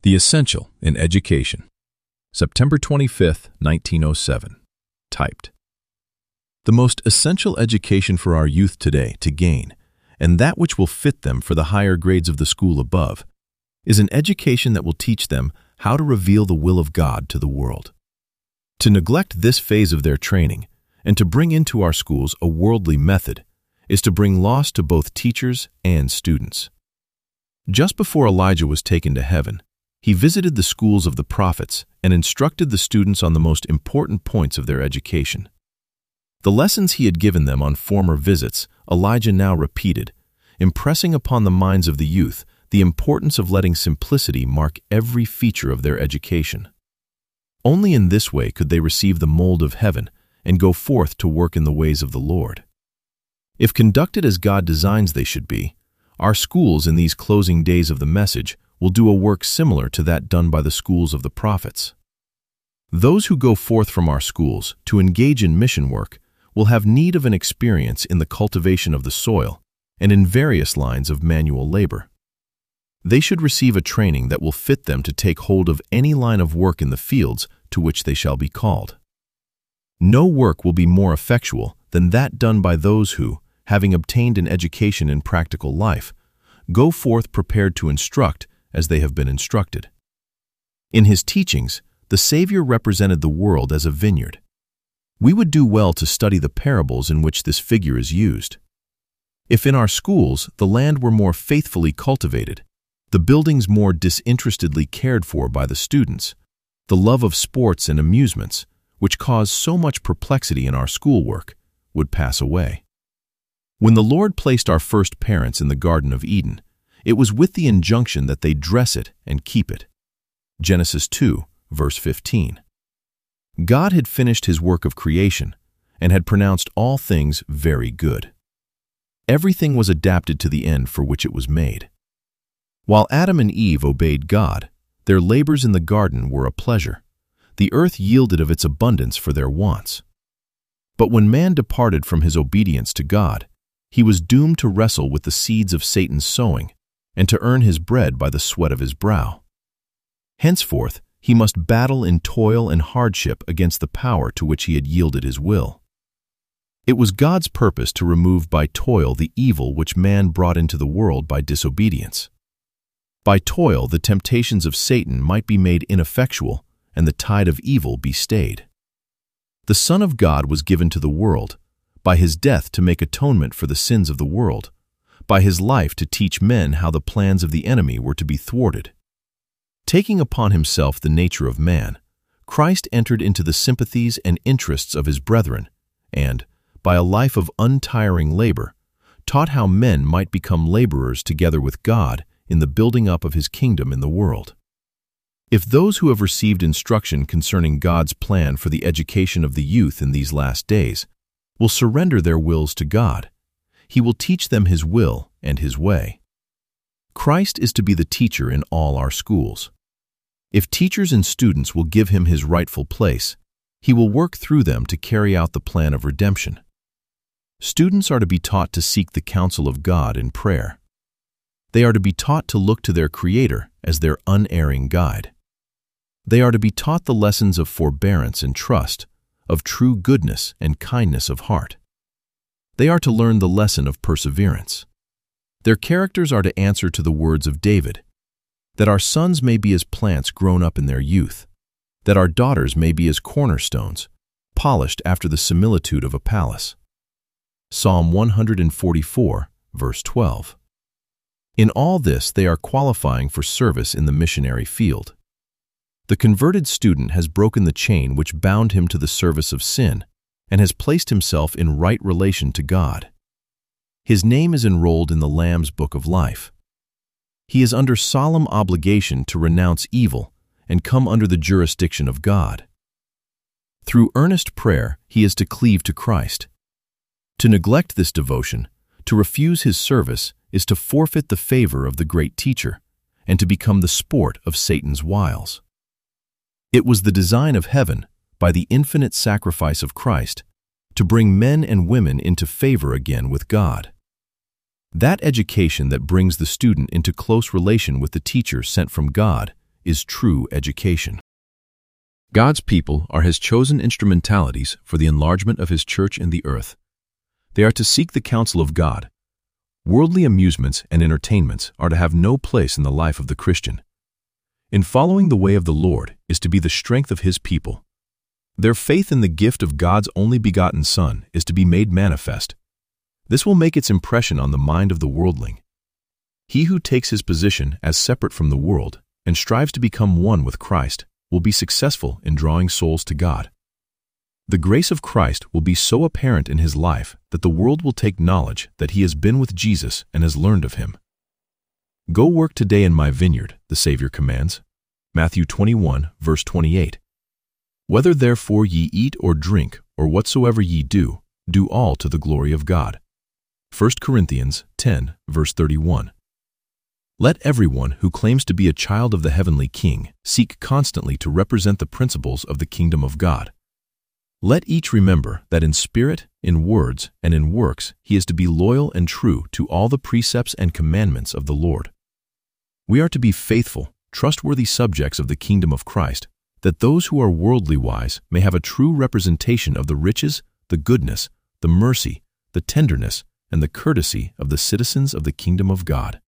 The Essential in Education, September 25, 1907. Typed. The most essential education for our youth today to gain, and that which will fit them for the higher grades of the school above, is an education that will teach them how to reveal the will of God to the world. To neglect this phase of their training and to bring into our schools a worldly method is to bring loss to both teachers and students. Just before Elijah was taken to heaven, he visited the schools of the prophets and instructed the students on the most important points of their education. The lessons he had given them on former visits, Elijah now repeated, impressing upon the minds of the youth the importance of letting simplicity mark every feature of their education. Only in this way could they receive the mold of heaven and go forth to work in the ways of the Lord. If conducted as God designs they should be, our schools in these closing days of the message will do a work similar to that done by the schools of the prophets. Those who go forth from our schools to engage in mission work will have need of an experience in the cultivation of the soil and in various lines of manual labor. They should receive a training that will fit them to take hold of any line of work in the fields to which they shall be called. No work will be more effectual than that done by those who, having obtained an education in practical life, go forth prepared to instruct as they have been instructed. In his teachings, the Savior represented the world as a vineyard. We would do well to study the parables in which this figure is used. If in our schools the land were more faithfully cultivated, the buildings more disinterestedly cared for by the students, the love of sports and amusements, which cause so much perplexity in our schoolwork, would pass away. When the Lord placed our first parents in the Garden of Eden, it was with the injunction that they dress it and keep it. Genesis 2, verse 15. God had finished his work of creation and had pronounced all things very good. Everything was adapted to the end for which it was made. While Adam and Eve obeyed God, their labors in the garden were a pleasure. The earth yielded of its abundance for their wants. But when man departed from his obedience to God, he was doomed to wrestle with the seeds of Satan's sowing and to earn his bread by the sweat of his brow. Henceforth, he must battle in toil and hardship against the power to which he had yielded his will. It was God's purpose to remove by toil the evil which man brought into the world by disobedience. By toil, the temptations of Satan might be made ineffectual and the tide of evil be stayed. The Son of God was given to the world, by his death to make atonement for the sins of the world, by his life to teach men how the plans of the enemy were to be thwarted. Taking upon himself the nature of man, Christ entered into the sympathies and interests of his brethren, and, by a life of untiring labor, taught how men might become laborers together with God in the building up of his kingdom in the world. If those who have received instruction concerning God's plan for the education of the youth in these last days will surrender their wills to God, he will teach them his will and his way. Christ is to be the teacher in all our schools. If teachers and students will give him his rightful place, he will work through them to carry out the plan of redemption. Students are to be taught to seek the counsel of God in prayer. They are to be taught to look to their Creator as their unerring guide. They are to be taught the lessons of forbearance and trust, of true goodness and kindness of heart. They are to learn the lesson of perseverance. Their characters are to answer to the words of David, that our sons may be as plants grown up in their youth, that our daughters may be as cornerstones, polished after the similitude of a palace. Psalm 144, verse 12. In all this they are qualifying for service in the missionary field. The converted student has broken the chain which bound him to the service of sin and has placed himself in right relation to God. His name is enrolled in the Lamb's Book of Life. He is under solemn obligation to renounce evil and come under the jurisdiction of God. Through earnest prayer, he is to cleave to Christ. To neglect this devotion, to refuse his service, is to forfeit the favor of the great teacher and to become the sport of Satan's wiles. It was the design of heaven, by the infinite sacrifice of Christ, to bring men and women into favor again with God. That education that brings the student into close relation with the teacher sent from God is true education. God's people are His chosen instrumentalities for the enlargement of His church in the earth. They are to seek the counsel of God. Worldly amusements and entertainments are to have no place in the life of the Christian. In following the way of the Lord is to be the strength of His people. Their faith in the gift of God's only begotten Son is to be made manifest. This will make its impression on the mind of the worldling. He who takes his position as separate from the world and strives to become one with Christ will be successful in drawing souls to God. The grace of Christ will be so apparent in his life that the world will take knowledge that he has been with Jesus and has learned of Him. Go work today in my vineyard, the Savior commands. Matthew 21, verse 28. Whether therefore ye eat or drink, or whatsoever ye do, do all to the glory of God. 1 Corinthians 10, verse 31. Let everyone who claims to be a child of the heavenly King seek constantly to represent the principles of the kingdom of God. Let each remember that in spirit, in words, and in works he is to be loyal and true to all the precepts and commandments of the Lord. We are to be faithful, trustworthy subjects of the kingdom of Christ, that those who are worldly wise may have a true representation of the riches, the goodness, the mercy, the tenderness, and the courtesy of the citizens of the kingdom of God.